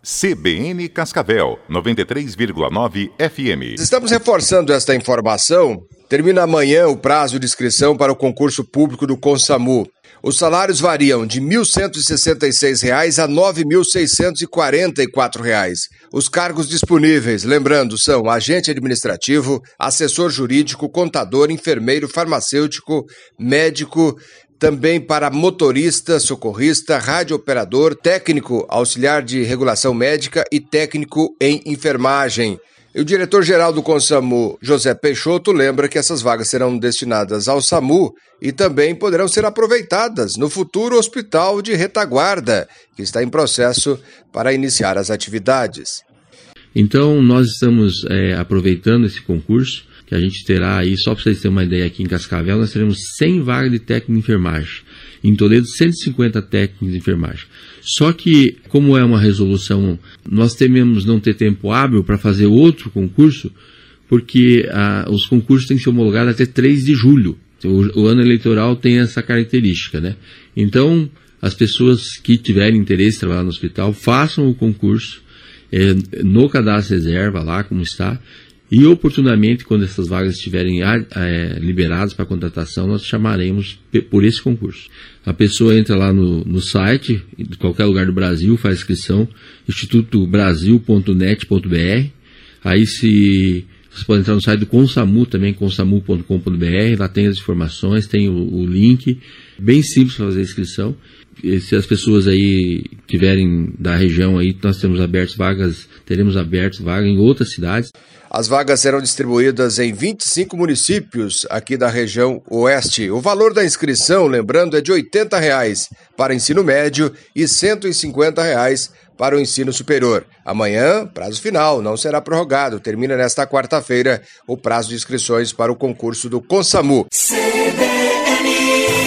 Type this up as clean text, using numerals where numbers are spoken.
CBN Cascavel, 93,9 FM. Estamos reforçando esta informação. Termina amanhã o prazo de inscrição para o concurso público do CONSAMU. Os salários variam de R$ 1.166 a R$ 9.644. Os cargos disponíveis, lembrando, são agente administrativo, assessor jurídico, contador, enfermeiro, farmacêutico, médico, também para motorista, socorrista, radiooperador, técnico auxiliar de regulação médica e técnico em enfermagem. E o diretor-geral do CONSAMU, José Peixoto, lembra que essas vagas serão destinadas ao SAMU e também poderão ser aproveitadas no futuro Hospital de Retaguarda, que está em processo para iniciar as atividades. Então, nós estamos aproveitando esse concurso, que a gente terá aí, só para vocês terem uma ideia, aqui em Cascavel, nós teremos 100 vagas de técnico de enfermagem. Em Toledo, 150 técnicos de enfermagem. Só que, como é uma resolução, nós tememos não ter tempo hábil para fazer outro concurso, porque os concursos têm que ser homologados até 3 de julho. O ano eleitoral tem essa característica, né? Então, as pessoas que tiverem interesse em trabalhar no hospital, façam o concurso no cadastro reserva, lá como está, e oportunamente, quando essas vagas estiverem liberadas para contratação, nós chamaremos por esse concurso. A pessoa entra lá no site, de qualquer lugar do Brasil, faz inscrição, institutobrasil.net.br. Aí você pode entrar no site do CONSAMU também, consamu.com.br, lá tem as informações, tem o link, bem simples para fazer a inscrição. E se as pessoas aí tiverem da região aí, nós teremos abertas vagas em outras cidades. As vagas serão distribuídas em 25 municípios aqui da região oeste. O valor da inscrição, lembrando, é de R$ 80 para ensino médio e R$ 150 para o ensino superior. Amanhã, prazo final, não será prorrogado. Termina nesta quarta-feira o prazo de inscrições para o concurso do CONSAMU. CBN